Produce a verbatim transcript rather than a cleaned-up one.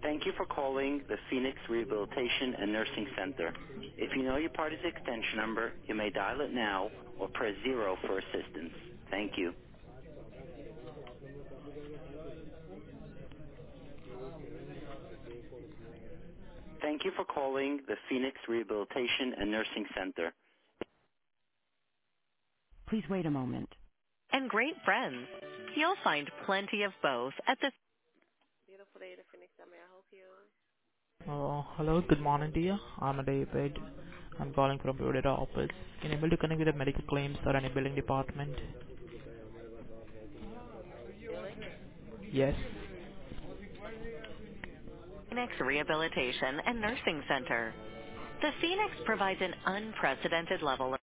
Thank you for calling the Phoenix Rehabilitation and Nursing Center. If you know your party's extension number, you may dial it now or press zero for assistance. Thank you. Thank you for calling the Phoenix Rehabilitation and Nursing Center. Please wait a moment. And great friends. You'll find plenty of both at the Beautiful day to Phoenix. May I help you? Uh, hello, good morning to you. I'm David. I'm calling from Florida office. Can you able to connect with the medical claims or any billing department? Billing? Yes. Phoenix Rehabilitation and Nursing Center. The Phoenix provides an unprecedented level of